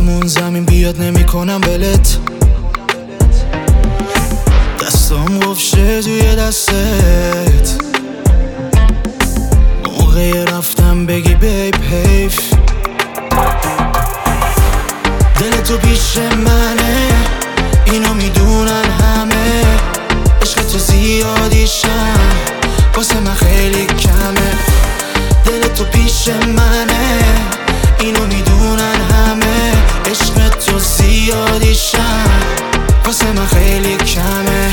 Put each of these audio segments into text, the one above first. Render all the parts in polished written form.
آسمون زمین بیاد نمیکنم ولت. دستام قفشه توی دستت، موقع رفتم بگی بیب حیف. دل تو پیش منه، اینو میدونن همه. عشق تو زیادیشم واسه من خیلی کمه. دل تو پیش منه، اینو میدونن همه. عشق تو زیادیشم واسه من خیلی کمه.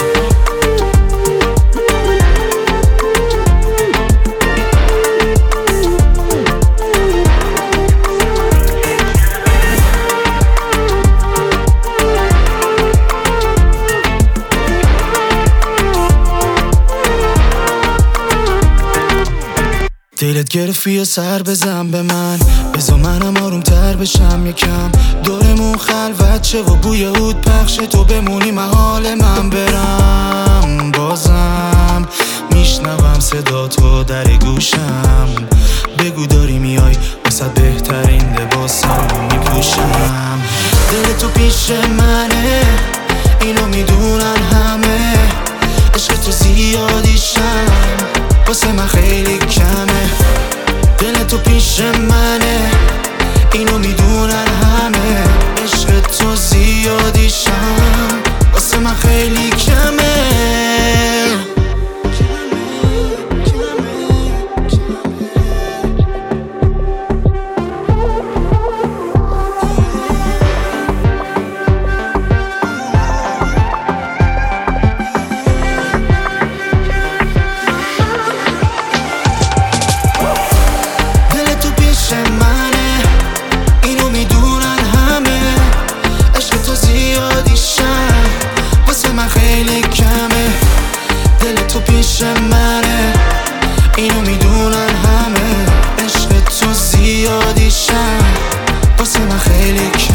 دلت گرفتی و سر بزن به من، بذار منم آروم تر بشم یکم. دورمون خلوت شه و بوی عود پخشه، تو بمونی محال من برم. بازم میشنوم صدا تو در گوشم، بگو داری میای واسه بهترین لباسم میپوشم. دل تو پیش منه، اینو میدونن همه. عشق تو زیادیشم واسه من خیلی کمه. دل تو پیش منه، اینو میدونن همه. عشق تو زیادیشم واسه من خیلی کمه. پیش منه، اینو میدونن همه. عشق تو زیادیشم واسه من خیلی